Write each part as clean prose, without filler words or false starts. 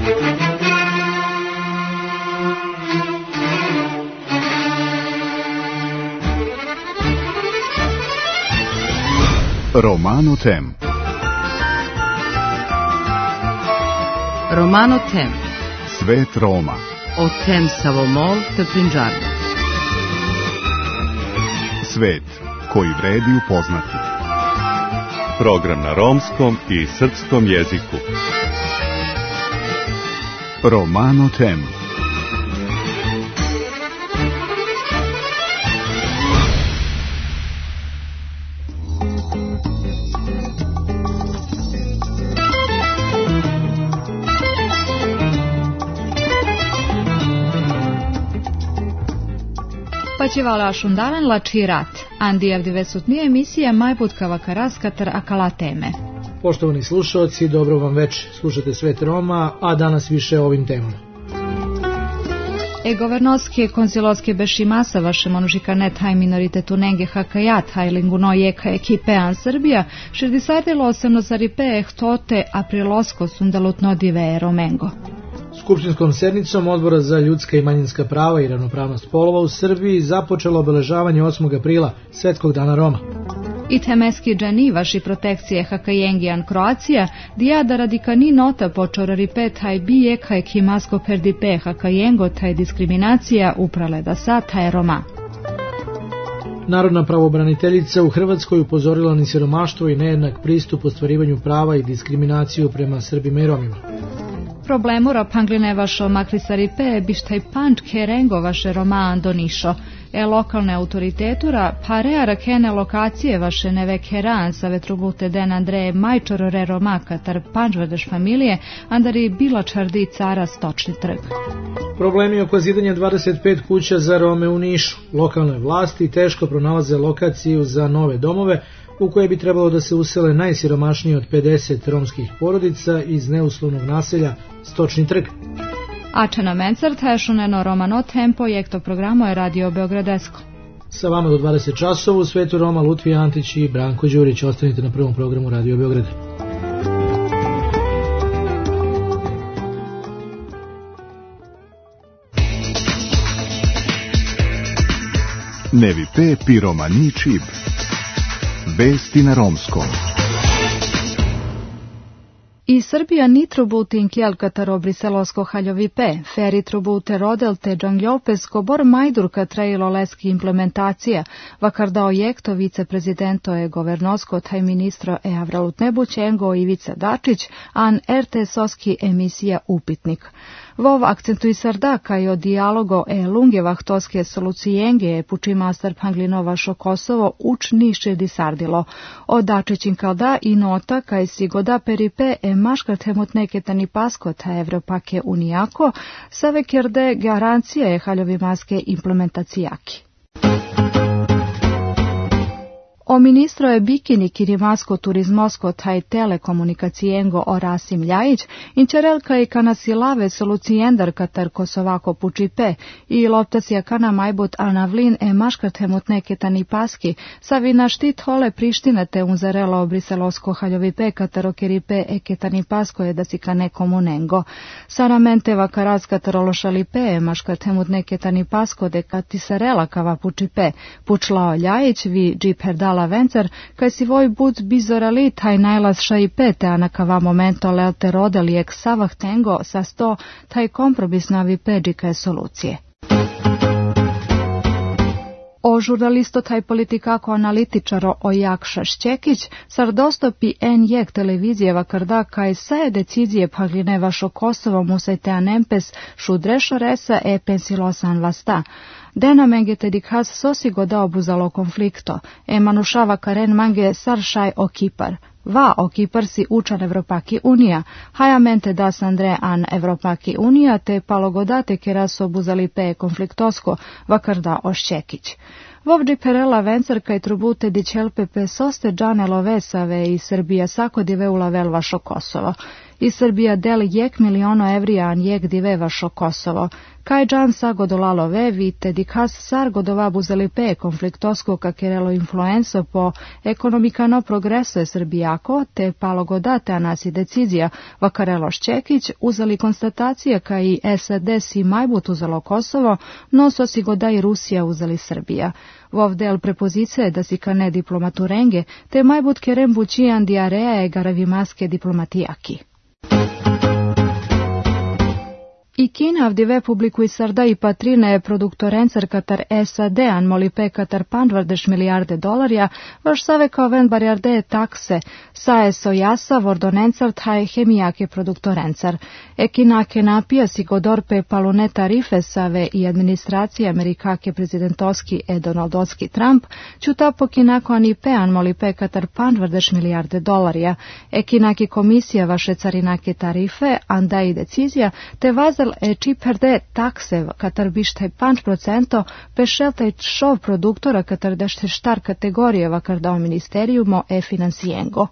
Romano Tem. Romano Tem. Svet Roma. O Tem Savomol te Prinđarno. Svet koji vredi upoznati. Program na romskom i srpskom jeziku. Romano Tem. Paćivala šundaren lači rat. Andijev divesutnije emisija Majbutkava Karaskatar Akala teme. Poštovani slušalci, dobro vam već slušate Svet Roma, a danas više o ovim temama. Governorske konsilorske bešimasa vaše monužikanet haj minoritetu nenge hakajat haj linguno jeka ekipean Srbija širdisardilo osemnosaripe ehtote aprilosko sundalutno dive romengo. Skupštinskom sednicom Odbora za ljudska i manjinska prava i ravnopravnost polova u Srbiji započelo obeležavanje 8. aprila, Svetskog dana Roma. I temeski džani vaši protekcije hakajengijan Kroacija, dijada radikani nota počorari pet haj bijek haj kimasko perdipe hakajengo taj diskriminacija uprale da sa taj Roma. Narodna pravobraniteljica u Hrvatskoj upozorila na siromaštvo i nejednak pristup ostvarivanju prava i diskriminaciju prema Srbima i Romima. Problemura pangline vašo makrisaripe bištaj panč kerengo vaše Roma andonišo. Lokalne autoritetura parea rakene lokacije vaše neve keran sa vetrubute den Andreje Majčorore Roma katar pančvedeš familije andari bila čardi cara Stočni trg. Problemi oko zidanja 25 kuća za Rome u Nišu. Lokalne vlasti teško pronalaze lokaciju za nove domove u koje bi trebalo da se usele najsiromašnije od 50 romskih porodica iz neuslovnog naselja Stočni trg. Ačena Mencart, Hešuneno Romano Tempo, jekto programo je Radio Beogradesko. Sa vama do 20 časova u Svetu Roma Lutvija Antić i Branko Đurić. Ostanite na prvom programu Radio Beograda. Nevipe piromani čib. Vesti na romskom. I Srbija ni trubutin kjelkataro briselosko haljovipe, feri trubute rodel te džangljopesko bor majdurka trejilo leski implementacija, vakar dao jekto viceprezidento governorsko taj ministro Avralut Nebućengo Ivica Dačić, an RTS-oski emisija Upitnik. Vov akcentui sardaka i o dijalogo lungevah toske solucijenge pučimastar Panglinovašo Kosovo uč niše disardilo. O Dačićin kalda i nota kaj sigoda peripe maškart hemut neketani paskota Evropake unijako, save kjerde garancije haljovi maske implementacijaki. O ministro je bikini kirimasko turizmosko taj telekomunikacijengo o Rasim Ljajić, inčerelka i kanasilave solucijendar katar Kosovako pučipe i loptasija kana majbut anavlin maškart hemut neketani paski, savina štit hole Priština te unzarelo o briselosko haljovipe katar okeripe eketani pasko je da si kane komunengo. Saramenteva karaz katar ološalipe maškart hemut neketani pasko de katisarela kava pučipe, pučlao Ljajić vi džip herdala Vencer, kaj si voj bud bizorali taj najlaz šaipete, a na kava momento lelte rodali ek savah tengo sa 100 taj kompromis navi peđika solucije. O žurnalisto taj politikako analitičaro o Jakša Šćekić, sardostopi N1 televizijeva karda kaj saje decidije pagline vašo Kosovo musajte anempes šudrešo resa pensilosan vasta. Dena mengete dikhaz sosigo da obuzalo konflikto, manušava karen mange saršaj o Kipar. Va o Kipar si učan Evropaki unija, hajamente das Andre an Evropaki unija te palogodate keras obuzali pe konfliktosko vakarda o Šćekić. Vovđi perela vencer kaj trubute dićelpe pe soste džane lovesave i Srbija sakodive ulavel vašo Kosovo. i Srbija del 1 miliono evrija njeg divevašo Kosovo. Kaj Džan sago dolalo vevi, te dikas sargo dovabu zelipe konfliktosko kakerelo influenso po ekonomikano progreso je Srbijako, te palogodate anasi decizija vakarelo Šćekić uzeli konstatacije ka i SAD si majbut uzelo Kosovo, no sosi goda i Rusija uzeli Srbija. Vov del prepozice da si ka ne diplomaturenge, te majbut kerem bučijan diareja je garavimaske diplomatijaki. I Kina avdive publikui sarda i patrine produktorencer katar SAD-an molipe katar $1 milijarde, vaš save kao ven barjarde takse, sae sojasa vordonencar taj hemijake produktorencar. Ekinake napija si godorpe palune tarife save i administracije amerikake prezidentovski Donaldovski Trump, čuta pokinako anipean molipe katar $1 milijarde. Ekinaki komisija vaše carinake tarife, anda i decizija, te vazal čiperde takse katar bište 5% pešeltaj šov produktora katar dešte štar kategorije vakar dao ministerijumo financijengo.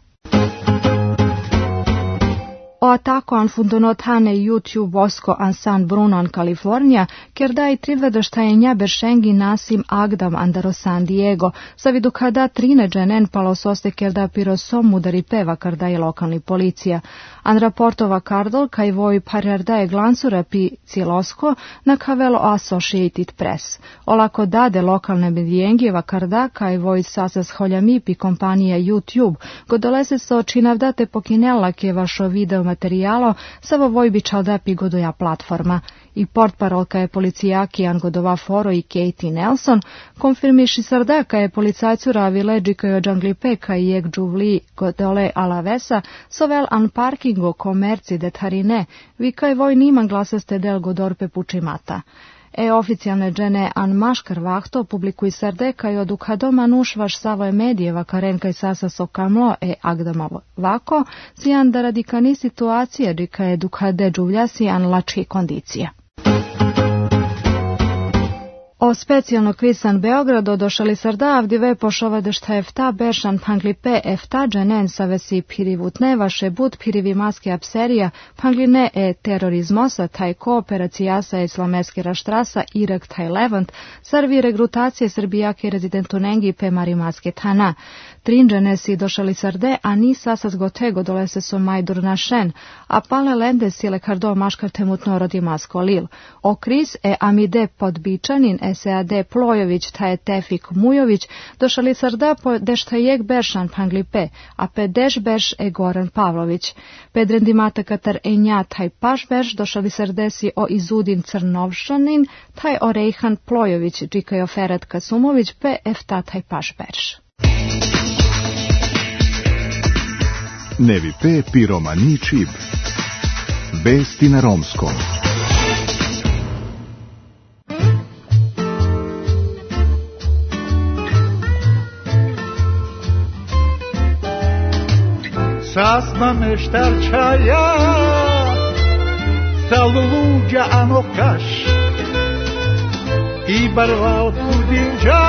O atako an fundonotane YouTube osko an San Bruno an Kalifornija, ker da i trivvedeštajenja beršengi nasim Agdam andaro San Diego, savidu kada trine dženen palososte ker da pirosom udari peva kar da i lokalni policija. An raportova kardol kaj voj parjarda je glansura pi cilosko na kavelo Associated Press. Olako dade lokalne medijengijeva karda kaj voj sasas holjami pi kompanija YouTube, godolese so činavdate pokinela ke vašo video materijalo savo vojbi čaldapi godoja platforma. I portparolka je policijaki Angodova Foro i Katie Nelson konfirmiši sardaka je policajcu ravile džikajo džanglipeka i jek džuvli godole alavesa sovel an parkingo komerci detarine vikaj voj niman glasaste del godorpe pučimata. Oficijalne džene an maškar vahto publikuj sardeka i odukadoma nušvaš savoje medijeva karenka i sasa sokamlo agdama vako, sijan da radikani situacije džika je dukade džuvljasi an lački kondicija. O specijalno kvisan Beogrado došali sarda avdive pošovadešta efta beršan panglipe efta dženen savesi pirivutne vaše bud pirivi maske apserija pangline terorizmosa taj kooperacijasa islameske raštrasa Irak taj Levant sarvi regrutacije srbijake rezidentu nengi pe marimaske tana. Trinđene si došali sarde, a ni sasas gotego dolese so majdur našen, a pale lende sile kardo maškar temutno rodimasko lil. O kriz amide podbičanin SAD Plojović taj Tefik Mujović došali sarda po deštajek beršan panglipe, a pe deš berš Goran Pavlović. Pedrendimata katar nja taj paš berš došali sardesi o Izudin Crnovšanin, taj o Rejhan Plojović, džikajo Ferat Kasumović, pe efta taj paš berš. Nevi pe piromani čib. Vesti na romskom. Sasma meštarčaja sa luluđa anokaš i barval kudinđa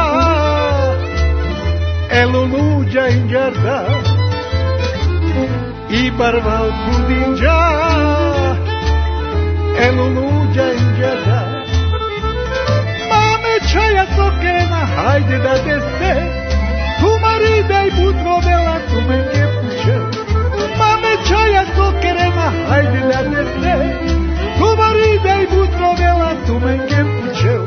luluđa inđarda i barval kudinđa luluđa inđarda mame čaja sokerena hajde da deste tumari daj butro vela tumenge puće mame čaja sokerena hajde da deste tumari daj butro vela tumenge puće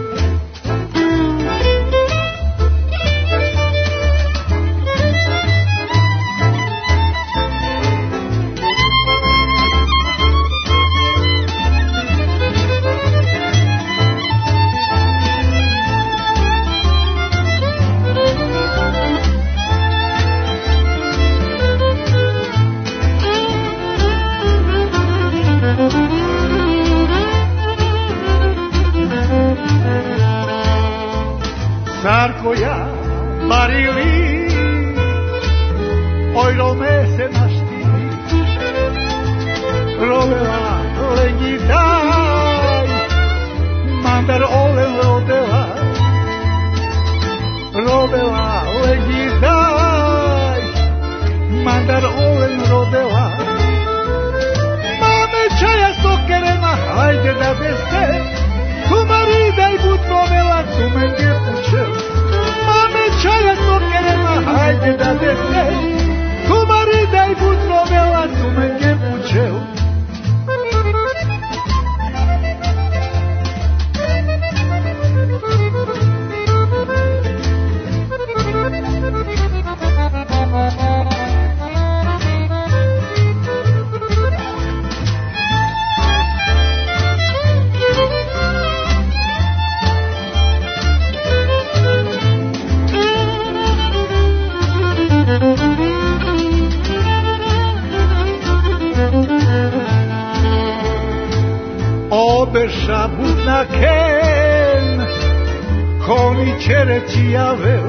obeša butna ken, ko mi čereći javel,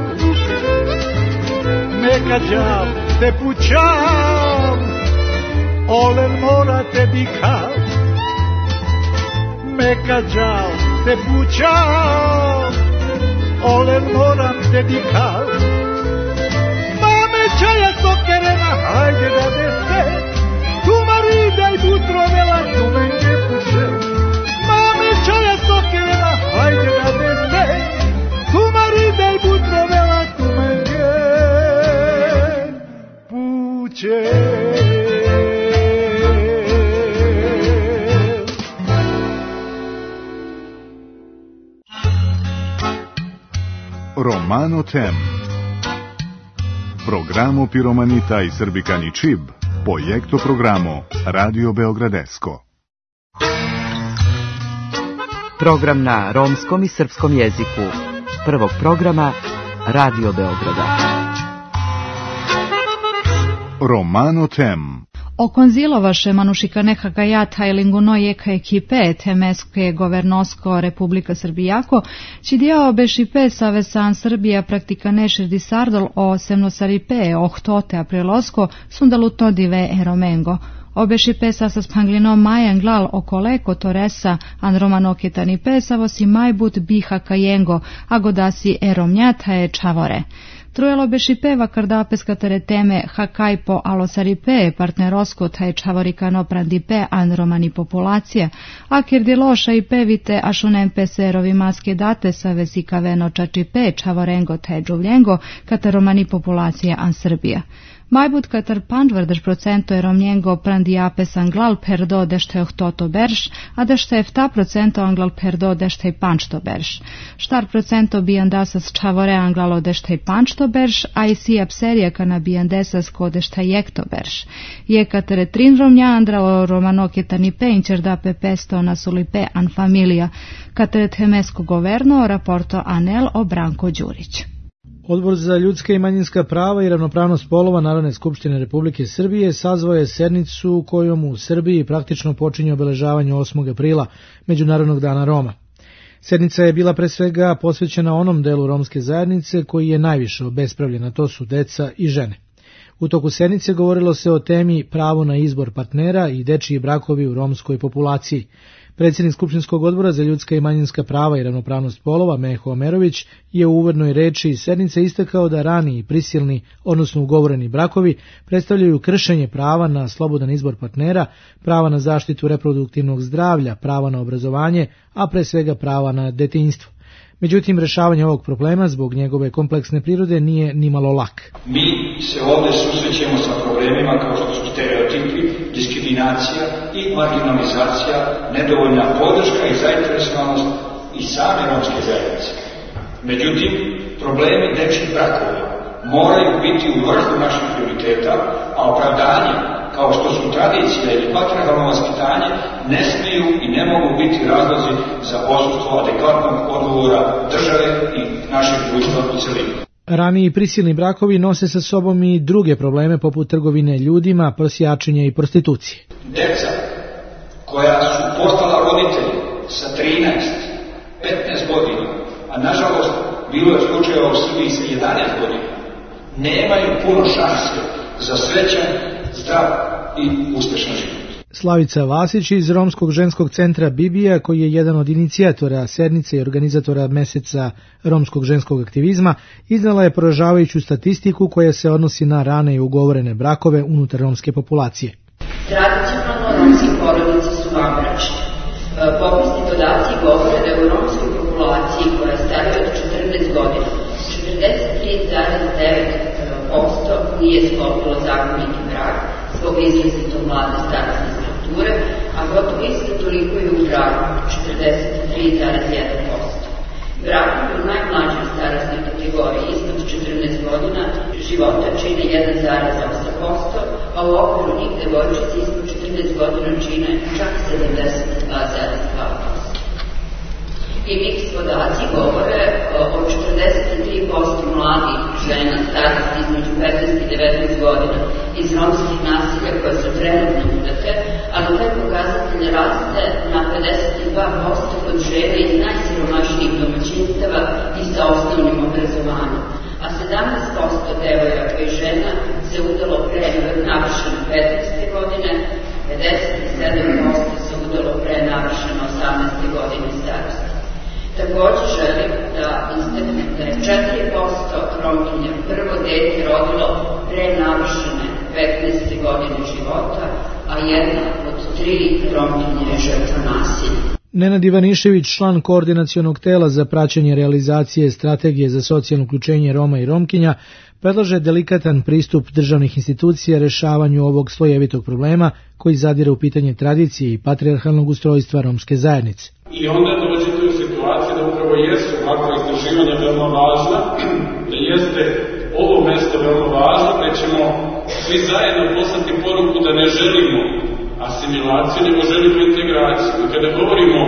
neka džav te pućav, olen mora te dikav, neka džav te pućav, olen moram te dikav. Mame čaja sokerena, hajde da dese, tu marida i butrovela, tu menge pućev. Mame čaja sokerena, hajde da dese, tu marida i butrovela, tu menge pućev. Romano Tem. Programo Piromanita i Srbikani Čib. Projekto programo Radio Beogradesko. Program na romskom i srpskom jeziku. Prvog programa Radio Beograda. Romano Tem. Okonzilovaše manušikane gajata i lingunojeka ekipe Temeske governosko Republika Srbijako, čidio bešipe savesan Srbija praktikane širdisardol o semnosaripe ohtote aprilosko sundalutno dive eromengo. Obešipe sa spanglinom majan glal okoleko toresa an romanoketani pesavosi majbut biha kajengo, agodasi eromnjata e čavore. Trujelo bešipe vakardapeska tereteme hakajpo alosaripe partnerosko taj čavorikano prandipe an romani populacije, a kirdiloša i pevite ašunem peserovi maske date sa vesikaveno čačipe čavorengo taj džuvljengo kata romani populacije an Srbija. Majbut katar pandvrdaš procento je romnjengo prandiapes anglal perdo dešte ohtoto berš, a dešte efta procento anglal perdo dešte pančto berš. Štar procento bijandasas čavore anglalo dešte pančto berš, a i si apserija kana bijandesas ko dešte jekto berš. Je katere trin romnja andra o romanoketani penčer da pepesto nasulipe an familija, katere temesko governo raporto anel o Branko Đurić. Odbor za ljudska i manjinska prava i ravnopravnost polova Narodne skupštine Republike Srbije sazvao je sednicu kojom u Srbiji praktično počinje obeležavanje 8. aprila, Međunarodnog dana Roma. Sednica je bila pre svega posvećena onom delu romske zajednice koji je najviše obespravljen, a to su deca i žene. U toku sednice govorilo se o temi pravo na izbor partnera i dečiji brakovi u romskoj populaciji. Predsjednik Skupštinskog odbora za ljudska i manjinska prava i ravnopravnost polova, Meho Omerović, je u uvodnoj reči sednice istakao da rani i prisilni, odnosno ugovoreni brakovi, predstavljaju kršenje prava na slobodan izbor partnera, prava na zaštitu reproduktivnog zdravlja, prava na obrazovanje, a pre svega prava na detinjstvo. Međutim, rešavanje ovog problema zbog njegove kompleksne prirode nije nimalo lak. Mi se ovdje susrećemo sa problemima kao što su stereotipi, diskriminacija i marginalizacija, nedovoljna podrška i zainteresovanost i same romske zajednice. Međutim, problemi dečjih brakova moraju biti u vrhu naših prioriteta, a opravdanje kao što su tradicija ili patrijarhalno vaspitanje ne smiju i ne mogu biti razlozi za odsustvo adekvatnog odgovora države i našeg društva u celini. Raniji prisilni brakovi nose sa sobom i druge probleme poput trgovine ljudima, prosjačenja i prostitucije. Deca koja su postala roditelji sa 13, 15 godina, a nažalost bilo je slučajeva u Srbiji sa 11 godina, nemaju puno šanse za srećan, zdrav i uspešan život. Slavica Vasić iz Romskog ženskog centra Bibija, koji je jedan od inicijatora sednice i organizatora meseca romskog ženskog aktivizma, iznala je poražavajuću statistiku koja se odnosi na rane i ugovorene brakove unutar romske populacije. Tradicionalno romski porodice su vanbračne. Popisni podaci govore da je u romskoj populaciji koja je starija od 14 godina 43,9% nije sklopilo zakoniti brak zbog izrazito mlade starosne strukture, a gotovo isto toliko je u braku 43,1%. Brakovi u najmlađoj starosnoj kategoriji ispod 14 godina života čine 1,8%, a u okviru njih devojčice ispod 14 godina čine čak 72,2%. I miks podaci govore o 43% mladih žena starosti između 15 i 19 godina iz romskih naselja koje su trenutno udate, ali taj pokazatelj raste na 52% 2% kod žena iz najsiromašnijih domaćinstava i sa osnovnim obrazovanjem, a 17% devojaka i žena se udalo pre navršene 15. godine, 57% se udalo pre navršene 18. godine starosti. Također želim da istaknem da je 4% Romkinja prvo dete rodilo pre navršene 15. godine života, a jedna od 3 Romkinje je žrtva nasilja. Nenad Ivanišević, član koordinacionog tela za praćenje realizacije strategije za socijalno uključenje Roma i Romkinja, predlaže delikatan pristup državnih institucija rešavanju ovog slojevitog problema koji zadire u pitanje tradicije i patrijarhalnog ustrojstva romske zajednice. I onda dođete u situaciju da upravo jesu ovakva istraživanja veoma važna, da jeste ovo mesto veoma važno, gde ćemo svi zajedno poslati poruku da ne želimo asimilaciju, nego želimo integraciju. I kada govorimo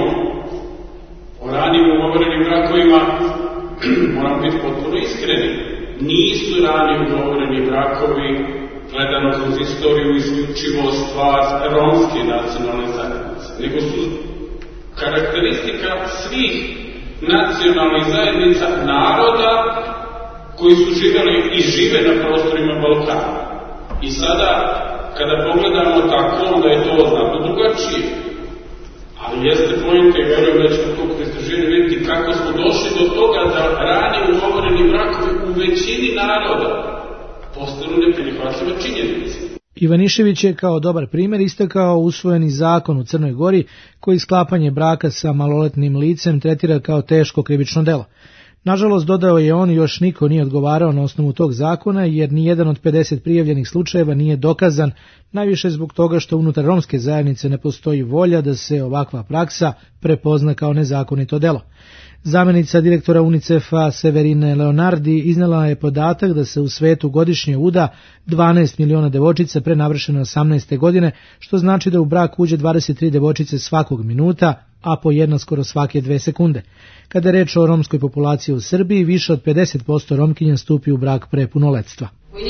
o ranijim ugovorenim brakovima, moramo biti potpuno iskreni. Nisu ranije ugovoreni brakovi, gledano kroz istoriju, isključivo stvar romske nacionalne zajednice, nego su karakteristika svih nacionalnih zajednica naroda koji su živjeli i žive na prostorima Balkana. I sada, kada pogledamo tako, onda je to znatno drugačije. Ali jeste pojenta i verujem da ćemo to istraživanje vidjeti kako smo došli do toga da ranije ugovoreni brakovi u većini naroda postanu neprihvatljiva činjenica. Ivanišević je kao dobar primjer istakao usvojeni zakon u Crnoj Gori koji sklapanje braka sa maloletnim licem tretira kao teško krivično delo. Nažalost, dodao je on, još niko nije odgovarao na osnovu tog zakona jer nijedan od 50 prijavljenih slučajeva nije dokazan, najviše zbog toga što unutar romske zajednice ne postoji volja da se ovakva praksa prepozna kao nezakonito delo. Zamjenica direktora UNICEF-a Severine Leonardi iznela je podatak da se u svetu godišnje uda 12 miliona devojčica pre navršene 18. godine, što znači da u brak uđe 23 devojčice svakog minuta, a po jedna skoro svake 2 sekunde. Kada je reč o romskoj populaciji u Srbiji, više od 50% Romkinja stupi u brak pre punoletstva.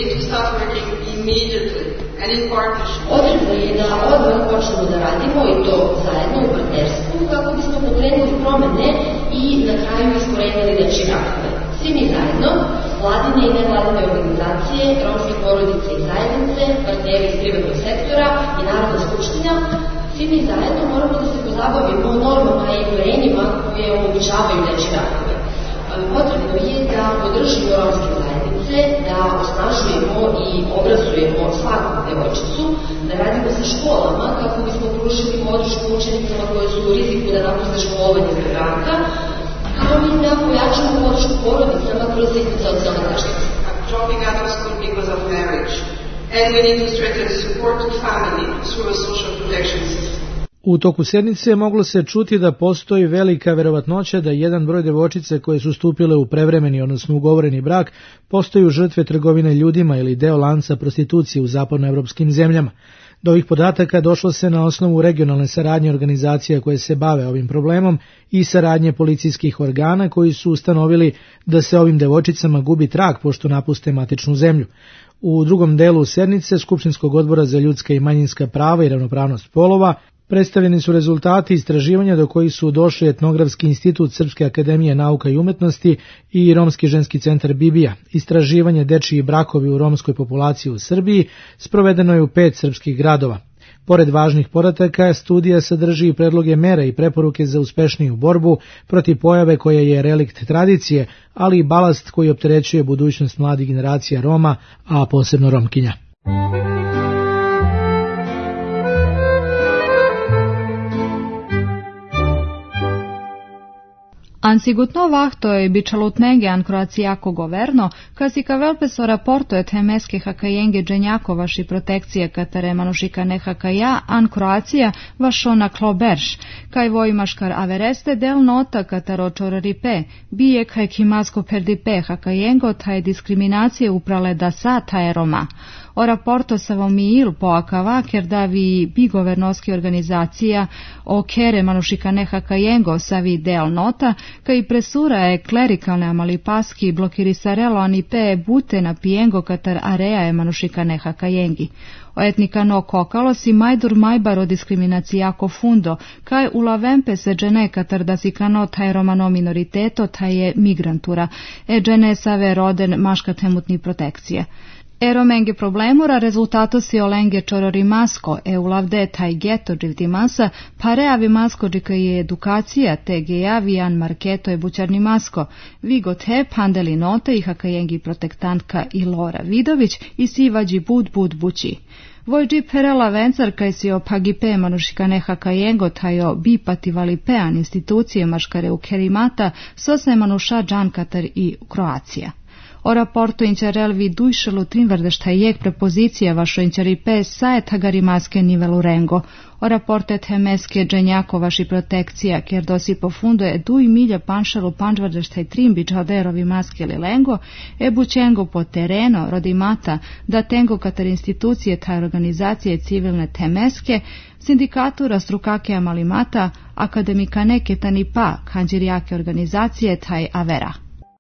Potrebno je da odmah počnemo da radimo i to zajedno u partnerstvu kako bismo pokrenuli promene i na kraju iskorenili dečje brakove. Svi mi zajedno, vladine i nevladine organizacije, romske porodice i zajednice, partneri iz privatnog sektora i Narodna skupština, svi mi zajedno moramo da se pozabavimo normama i uverenjima koje omogućavaju dečje brakove. Potrebno je da podržimo romske zajednice, da osnažujemo i obrazujemo svaku devojčicu, da radimo sa školama kako bismo pružili podršku učenicama koje su u riziku da napuste školovanje zbog braka, kao i da pojačamo podršku porodicama kroz sistem socijalne zaštite. Dropping out of school because of marriage, and we need to strengthen support to family through a social protection system. U toku sednice moglo se čuti da postoji velika verovatnoća da jedan broj devojčica koje su stupile u prevremeni, odnosno ugovoreni brak, postaju žrtve trgovine ljudima ili deo lanca prostitucije u zapadnoevropskim zemljama. Do ovih podataka došlo se na osnovu regionalne saradnje organizacija koje se bave ovim problemom i saradnje policijskih organa koji su ustanovili da se ovim devojčicama gubi trag pošto napuste matičnu zemlju. U drugom delu sednice Skupštinskog odbora za ljudska i manjinska prava i ravnopravnost polova predstavljeni su rezultati istraživanja do kojih su došli Etnografski institut Srpske akademije nauka i umetnosti i Romski ženski centar Bibija. Istraživanje dečiji brakovi u romskoj populaciji u Srbiji sprovedeno je u 5 srpskih gradova. Pored važnih podataka, studija sadrži i predloge mera i preporuke za uspešniju borbu protiv pojave koja je relikt tradicije, ali i balast koji opterećuje budućnost mladih generacija Roma, a posebno Romkinja. Ansigutno vahto e bičalutnege an Croațiaco governo, casi ca velpeso raportoet hemeske hakajenge dženjakovaši protekcije katere manušika ne hakaja an Croația vašona kloberš, kaj vojmaškar avereste del nota kataro čoraripe, bije kaj kimasko perdipe hakajengo taj diskriminacije uprale da sa taj Roma. O rapporto Savomil po Akavaker davi bigovernoski organizacija o kere manušikaneha kajengo savi del nota, kai presura e klerikalne amalipaski blokirisarelo anipe bute na pijengo katar area e manušikaneha kajengi. O etnika no kokalos i majdur majbar o diskriminacijako fundo, kaj ulavempe se džene katar da si kano taj romano minoriteto taj je migrantura, e džene save roden maškat hemutni protekcije. Eromenge problemura rezultato si olenge čororimasko e ulavde taj geto dživdimasa, pare avimasko džika je edukacija te gejavijan marketo e bućarnimasko, vigo te pandeli note i hakajengi protektantka i Lora Vidović i sivađi bud bući. Vojđi perela vencar kaj si o pagipe manušikaneha kajengo tajo bipati valipean institucije maškare u kerimata sose manuša džankatar i Kroacija. O raporto inčarel vi dujšelu trinvrdeštajek prepozicija vašo inčaripe saje tagarimaske nivelu rengo. O raporte temeske dženjako vaši protekcija, kjer dosi pofundo je duj milja panšalu pančvrdeštaj trimbi džaderovi maske li lengo, e bućengo po tereno, rodimata, da tengo katar institucije taj organizacije civilne temeske, sindikatura strukake amalimata, akademika neke tani pa, kanđirijake organizacije taj avera.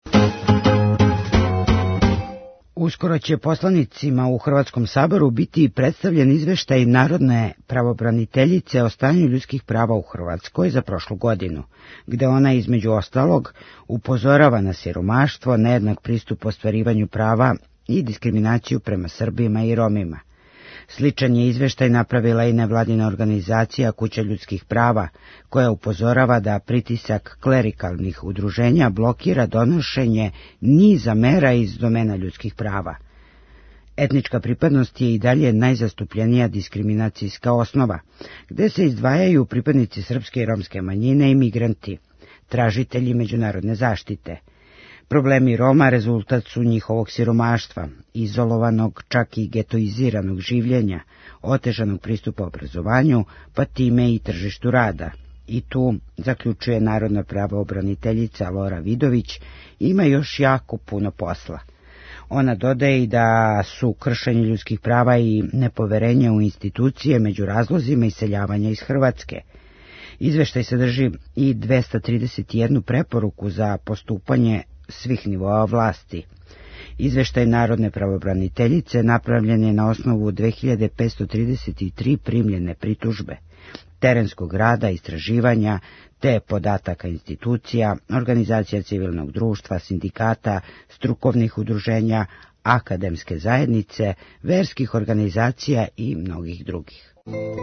Uskoro će poslanicima u Hrvatskom saboru biti predstavljen izveštaj Narodne pravobraniteljice o stanju ljudskih prava u Hrvatskoj za prošlu godinu, gde ona između ostalog upozorava na siromaštvo, nejednak pristup ostvarivanju prava i diskriminaciju prema Srbima i Romima. Sličan je izveštaj napravila i nevladina organizacija Kuća ljudskih prava, koja upozorava da pritisak klerikalnih udruženja blokira donošenje niza mera iz domena ljudskih prava. Etnička pripadnost je i dalje najzastupljenija diskriminacijska osnova, gde se izdvajaju pripadnici srpske i romske manjine i migranti, tražitelji međunarodne zaštite. Problemi Roma rezultat su njihovog siromaštva, izolovanog, čak i getoiziranog življenja, otežanog pristupa obrazovanju, pa time i tržištu rada. I tu, zaključuje Narodna pravobraniteljica Lora Vidović, ima još jako puno posla. Ona dodaje i da su kršenje ljudskih prava i nepoverenje u institucije među razlozima iseljavanja iz Hrvatske. Izveštaj sadrži i 231 preporuku za postupanje svih nivoa vlasti. Izveštaj Narodne pravobraniteljice napravljen je na osnovu 2533 primljene pritužbe, terenskog rada, istraživanja, te podataka institucija, organizacija civilnog društva, sindikata, strukovnih udruženja, akademske zajednice, verskih organizacija i mnogih drugih.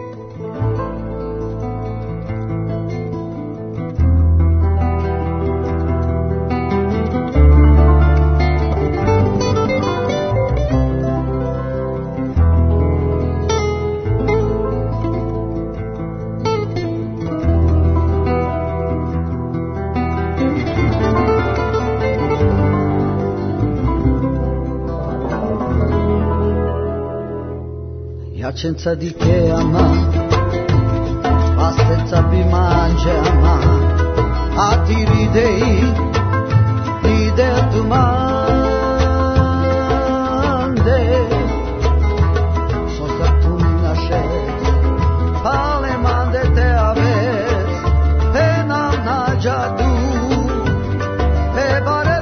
Senza di che ama, senza più mangia ama, a ti ridei, ride tu mande, sosta tu nasces, pale mande te aves, te nam nađa tu, te bare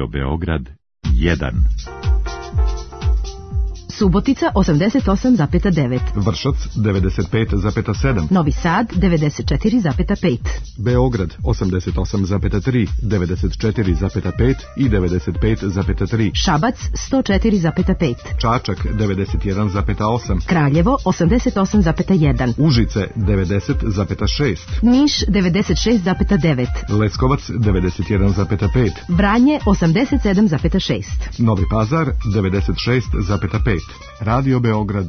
Radio Beograd 1. Subotica 88,9. Vršac 95,7. Novi Sad 94,5. Beograd 88,3, 94,5 i 95,3. Šabac 104,5. Čačak 91,8. Kraljevo 88,1. Užice 90,6. Niš 96,9. Leskovac 91,5. Vranje 87,6. Novi Pazar 96,5. Radio Beograd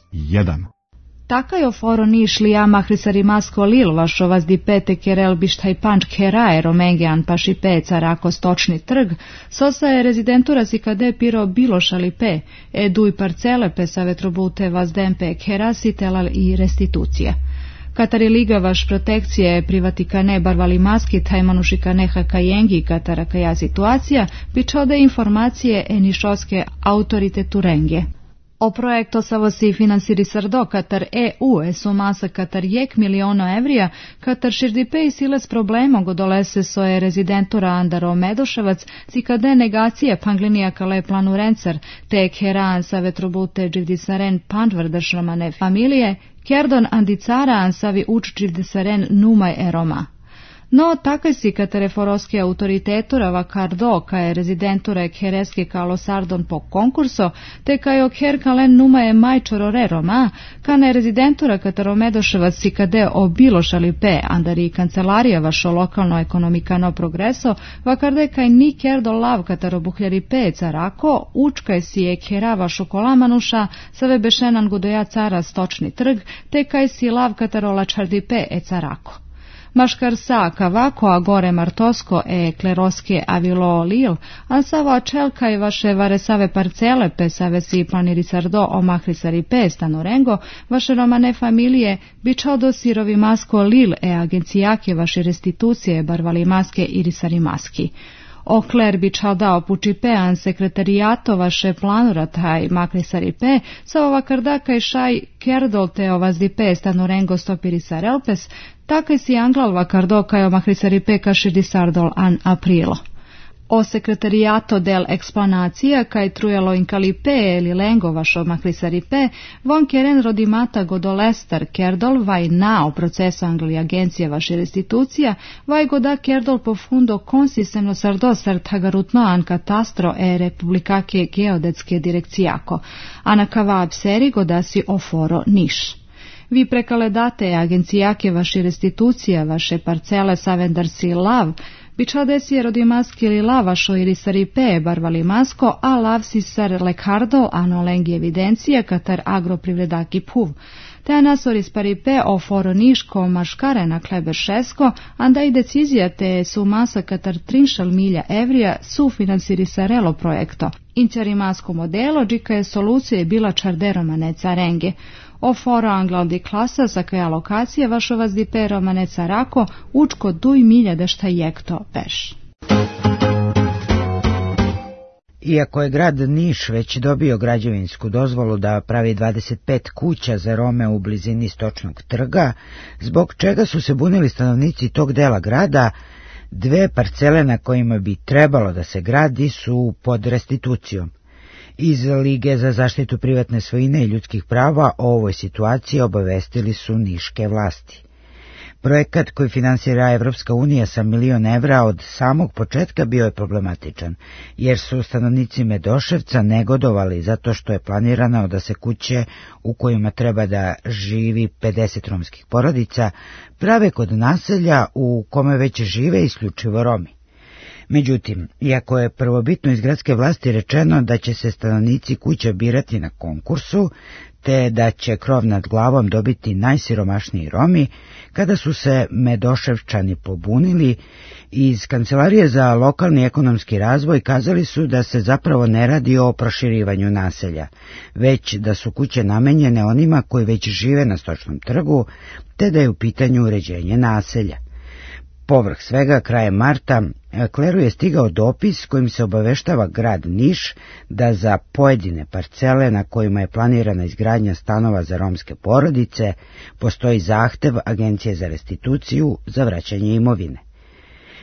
1. Takajo foro nišlija mahrisarimasko lil vašovaz di pete kerel bištaj panč kerae romengean paši peca rako stočni trg, sosa je rezidentura si kade piro bilošali pe, eduj parcele pe sa vetrobute vazdempe kerasi telal i restitucija. Katari ligavaš protekcije privatikane barvali maski tajmanušikane hakajengi katara kaja situacija, pičode informacije enišoske autoritetu renge. O projekto savosi finansiri sardo Katar EU sumasa Katar jek miliona evrija, Katar širdipe i siles problemo godolese soje rezidentura Andaro Medoševac, si kade negacije panglinija kale planu rencer, te keran sa vetrobute dživdisaren pandvrdašramane familije, kerdon andicara savi uč dživdisaren numaj eroma. No, takaj si katare foroske autoritetura vakardo, kaje rezidentura kereske kalo sardon po konkurso, te kajo ker kalen numa je majčorore Roma, kane rezidentura kataro Medoševac si kade obilošali pe, andari kancelarija vašo lokalno ekonomikano progreso, vakarde kaj ni kerdo lav kataro buhljari pe carako, učkaj si je kera vašo kolamanuša, save bešenan gudoja cara stočni trg, te kaj si lav kataro lačardi pe carako. Maškar sa kavako a gore martosko kleroske avilo lil, a sava čelka i vaše varesave parcele pe save si planiri sardo o mahrisari pe stanorengo, vaše romane familije bičao do sirovi masko lil agencijake vaše restitucije barvali maske irisari maski. Okler bi čaldao pučipean sekretarijato vaše planura taj makrisari pe, sa ova kardaka i šaj kerdol te ovazdi pe stanorengo stopirisa relpes, takaj si anglalva kardo kajo makrisari pe kašidi sardol an aprilo. O sekretarijato del eksplanacija kaj trujalo inkalipe ili lengo vašo makrisaripe, von keren rodimata godolester kerdol vaj nao proceso angli agencije vaše restitucija, vaj goda kerdol pofundo konsistemno sardo sartagarutno an katastro republikake geodetske direkcijako, a na kava abseri goda si oforo niš. Vi prekaledate agencijake vaše restitucija, vaše parcele savendarsi lav, bičadesi je rodimaski ili lavašo ili saripe barvali masko, a lav si sar lekardo ano lengi evidencija katar agroprivredaki puv. Te nasoris paripe o foro niško maškare na kleber šesko, anda i decizija te su masa katar 3 milja evrija su finansiri sarelo projekto. Inčari masko modelo, džika je solucije bila čarderoma ne carenge. O foro anglaldi klasa sa kaja lokacije vašo vas di pero maneca rako učko duj milja da šta jekto peš. Iako je grad Niš već dobio građevinsku dozvolu da pravi 25 kuća za Rome u blizini stočnog trga, zbog čega su se bunili stanovnici tog dela grada, 2 parcele na kojima bi trebalo da se gradi su pod restitucijom. Iz Lige za zaštitu privatne svojine i ljudskih prava o ovoj situaciji obavestili su niške vlasti. Projekat koji finansira Evropska unija sa 1 milion evra od samog početka bio je problematičan, jer su stanovnici Medoševca negodovali zato što je planirano da se kuće u kojima treba da živi 50 romskih porodica prave kod naselja u kome već žive isključivo Romi. Međutim, iako je prvobitno iz gradske vlasti rečeno da će se stanovnici kuća birati na konkursu, te da će krov nad glavom dobiti najsiromašniji Romi, kada su se Medoševčani pobunili, iz Kancelarije za lokalni ekonomski razvoj kazali su da se zapravo ne radi o proširivanju naselja, već da su kuće namenjene onima koji već žive na stočnom trgu, te da je u pitanju uređenje naselja. Povrh svega, krajem marta, kleru je stigao dopis kojim se obaveštava grad Niš da za pojedine parcele na kojima je planirana izgradnja stanova za romske porodice postoji zahtev Agencije za restituciju za vraćanje imovine.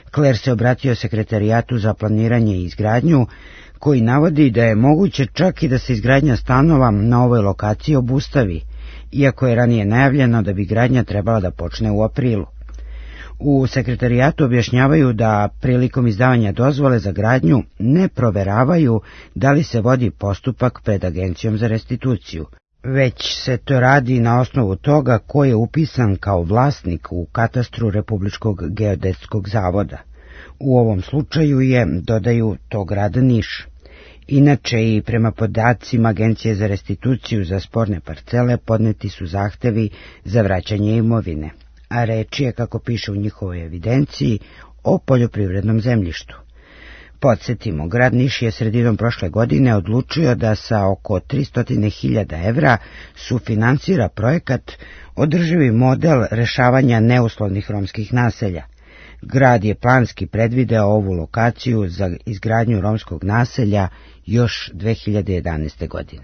Kler se obratio sekretarijatu za planiranje i izgradnju, koji navodi da je moguće čak i da se izgradnja stanova na ovoj lokaciji obustavi, iako je ranije najavljeno da bi gradnja trebala da počne u aprilu. U sekretarijatu objašnjavaju da prilikom izdavanja dozvole za gradnju ne proveravaju da li se vodi postupak pred Agencijom za restituciju, već se to radi na osnovu toga ko je upisan kao vlasnik u katastru Republičkog geodetskog zavoda. U ovom slučaju je, dodaju, to grada Niš. Inače i prema podacima Agencije za restituciju za sporne parcele podneti su zahtevi za vraćanje imovine, a reč je, kako piše u njihovoj evidenciji, o poljoprivrednom zemljištu. Podsjetimo, grad Niš je sredinom prošle godine odlučio da sa oko 300.000 evra sufinansira projekat Održivi model rešavanja neuslovnih romskih naselja. Grad je planski predvideo ovu lokaciju za izgradnju romskog naselja još 2011. godine.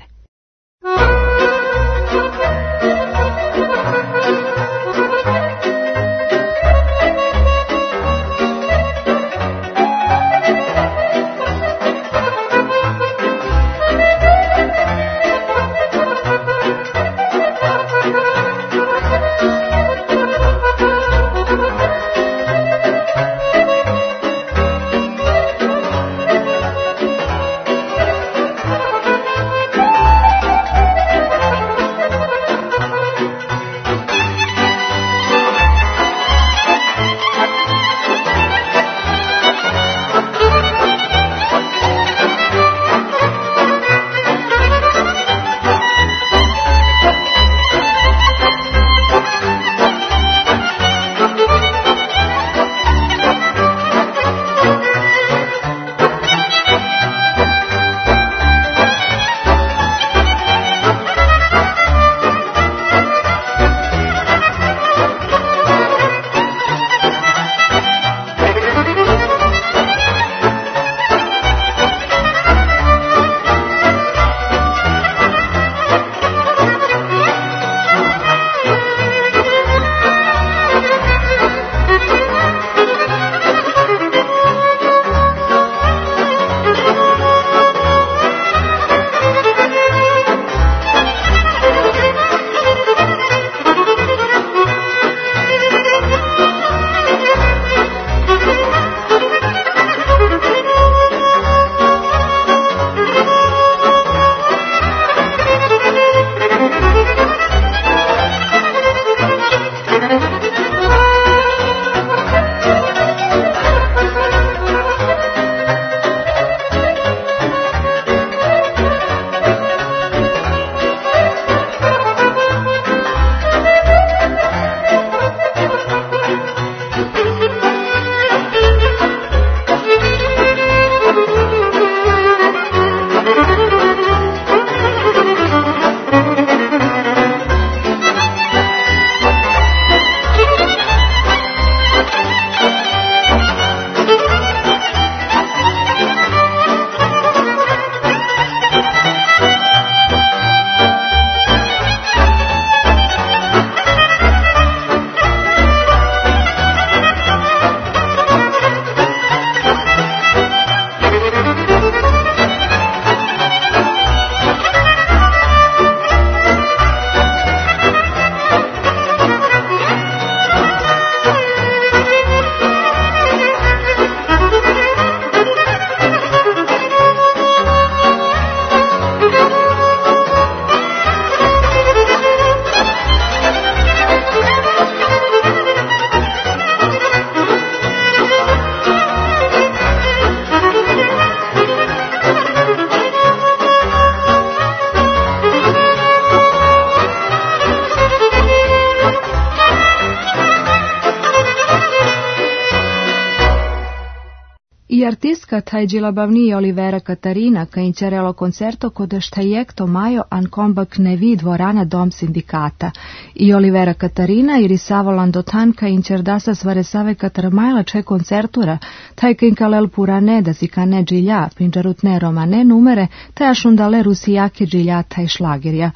I artistka Tajđila Bavni Olivera Katarina ca incerelo concerto kod štajekto majo an combak nevi dvorana dom sindikata. I Olivera Katarina i risavolan dotan ca incerdasa svaresave katarmajla če koncertura, taj ca inkalel purane da si ca ne džilja, pinđarut ne romane numere, taj ašundale rusijake džilja taj šlagerja.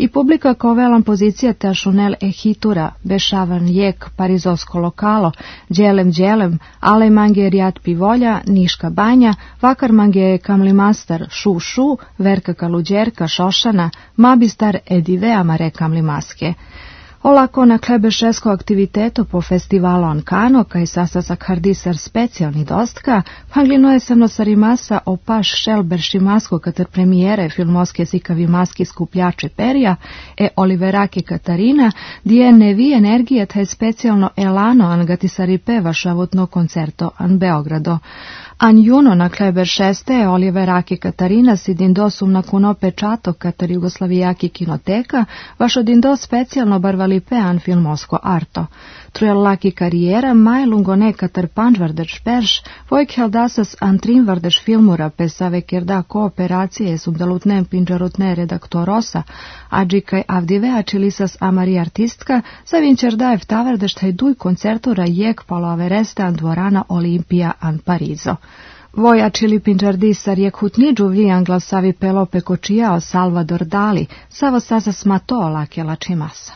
I publika kao velan pozicija te šunel ehitura, bešavan jek, parizosko lokalo, djelem, alej mange rijat pivolja, niška banja, vakar mange kamlimastar, šu, verka kaluđerka, šošana, mabistar ediveama rekamli maske. Olako na klebešesko aktiviteto po festivalu Ankano, kaj sasasak hardisar specijalni dostka, panglino je samno sarimasa o paš šelberši masko katar premijere filmoske sikavi maski skupljače perija, Oliveraki Katarina, dije nevi energije taj specijalno elano angati saripe vašavutno koncerto an Beogrado. An juno na kleber šeste Oliveraki Katarina si dindo sumna kuno pečato katar Jugoslavijaki kinoteka, vašo dindo specijalno barvalipe an filmosko arto. Truellaki karijera majlungo ne katar pančvardeš perš, vojk heldasas an trimvardeš filmura pesave kerda kooperacije sumdalutnem pinčarutne redaktorosa, adžikaj avdivea čilisas amari artistka, savinčerdajev tavardeš taj duj koncertura jek palove restan dvorana Olimpija an Parizo. Voja čili pinčardisar je hutniđu vlijan glasavi pelope kočijao Salvador Dali, savo sasas mato lakela čimasa.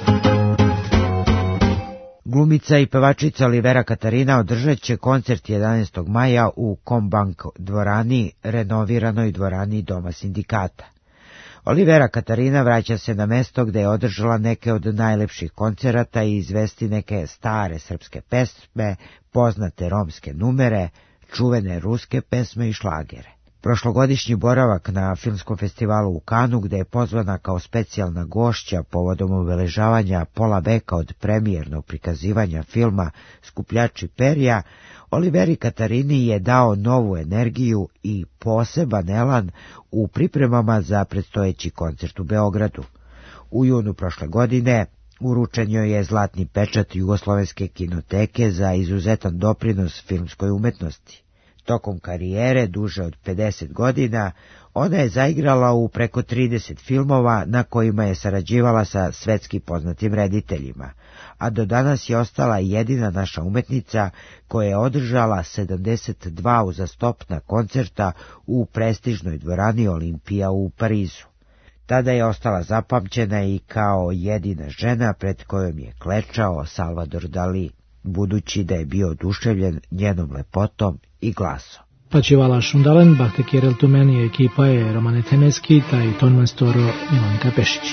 Glumica i pevačica Olivera Katarina održat će koncert 11. maja u Kombank dvorani, renoviranoj dvorani Doma sindikata. Olivera Katarina vraća se na mesto gde je održala neke od najlepših koncerata i izvesti neke stare srpske pesme, poznate romske numere, čuvene ruske pesme i šlagere. Prošlogodišnji boravak na filmskom festivalu u Kanu, gde je pozvana kao specijalna gošća povodom obeležavanja pola veka od premijernog prikazivanja filma Skupljači perja, Oliveri Katarini je dao novu energiju i poseban elan u pripremama za predstojeći koncert u Beogradu. U junu prošle godine uručen joj je zlatni pečat Jugoslovenske kinoteke za izuzetan doprinos filmskoj umetnosti. Tokom karijere, duže od 50 godina, ona je zaigrala u preko 30 filmova na kojima je sarađivala sa svetski poznatim rediteljima, a do danas je ostala jedina naša umetnica koja je održala 72 uzastopna koncerta u prestižnoj dvorani Olimpija u Parizu. Tada je ostala zapamćena i kao jedina žena pred kojom je klečao Salvador Dali, budući da je bio oduševljen njenom lepotom i glasom. Pačivala Šundalen, Bahte Kjerel Tumeni, ekipa je Romane Temeski, taj ton majstoro Ivanka Pešić.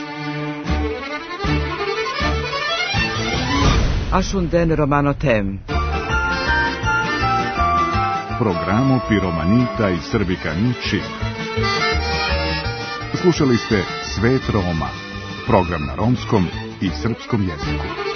Ašunden Romano Tem. Programo Piromanita i Srbikani Čip. Slušali ste Svet Roma, program na romskom i srpskom jeziku.